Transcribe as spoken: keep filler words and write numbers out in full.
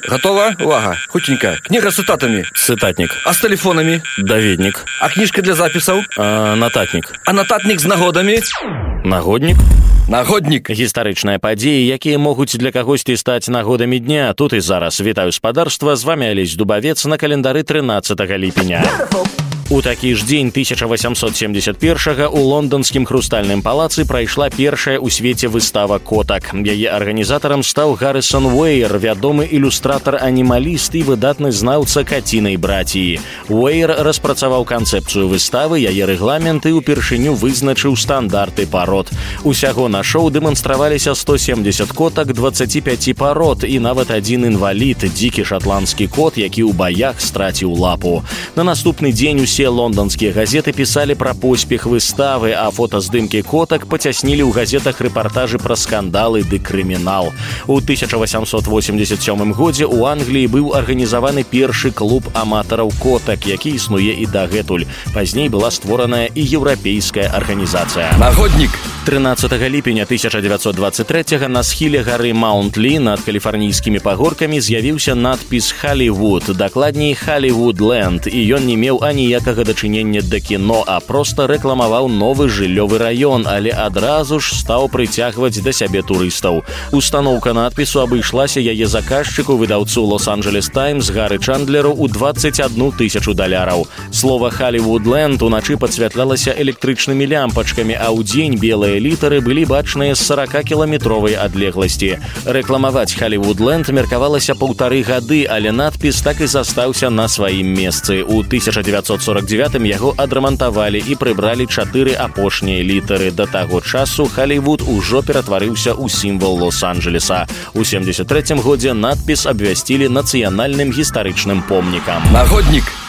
Готова? Увага. Хутенька. Книга с цитатами. Цытатнік. А с телефонами? Даведнік. А книжка для записаў? А, нататнік. А нататнік з нагодамі? Нагоднік. Нагоднік. Гістарычныя падзеі, якія могуць для кагосьці стаць нагодамі дня. Тут і зараз. Вітаю спадарства, з вами Алесь Дубавец на календары трынаццатага ліпеня. У такі ж дзень тысяча восемьсот семьдесят першага у лонданскім хрустальным палацы прайшла першая ў свеце выстава котак. Яе арганізатарам стаў Гаррысон Уэйр, вядомы ілюстратар-анімаліст і выдатны знаўца кацінай браціі. Уэйр распрацаваў канцэпцыю выставы, яе рэгламент і ўпершыню вызначыў стандарты парод. Усяго на шоу дэманстраваліся сто семьдесят котак дваццаці пяці парод і нават адзін інвалід, дзікі шатландскі кот, які ў баях страціў лапу. На наступны дзень у Усе лонданскія газеты пісалі пра поспех выставы, а фотаздымкі котак пацяснілі ў газетах рэпартажы пра скандалы ды крымінал. У тысяча восемьсот восемьдесят сёмым годзе ў Англіі быў арганізаваны першы клуб аматараў котак, які існуе і дагэтуль. Пазней была створаная і еўрапейская арганізацыя. Нагоднік. трынаццатага ліпеня тысяча дзевяцьсот дваццаць трэцяга на схіле гары Маунт-Лі над каліфарнійскімі пагоркамі з'явіўся надпіс «Халівуд», дакладней «Халівуд-ленд», і ён не меў аніякага дачынення да кіно, а проста рэкламаваў новы жыллёвы раён, але адразу ж стаў прыцягваць да сябе турыстаў. Устаноўка надпісу абышлася яе заказчыку, выдаўцу «Лос-Анджелес Таймс» Гары Чандлеру ў дваццаць адну тысячу даляраў. Слова «Халівуд-ленд» уначы падсвятлялася электрычнымі лямпачкамі, а ў дзень белыя літары былі бачныя з сорокакіламетровай адлегласці. Рэкламаваць «Халівуд-ленд» меркавалася паўтары гады, але надпіс так і застаўся на сваім месцы. У тысяча дзевяцьсот сорок дзевятым яго адрамантавалі і прыбралі чатыры апошнія літары. Да таго часу Халівуд ужо ператварыўся ў сімвал Лос-Анджелеса. У семьдесят трэцім годзе надпіс абвясцілі нацыянальным гістарычным помнікам. Нагоднік.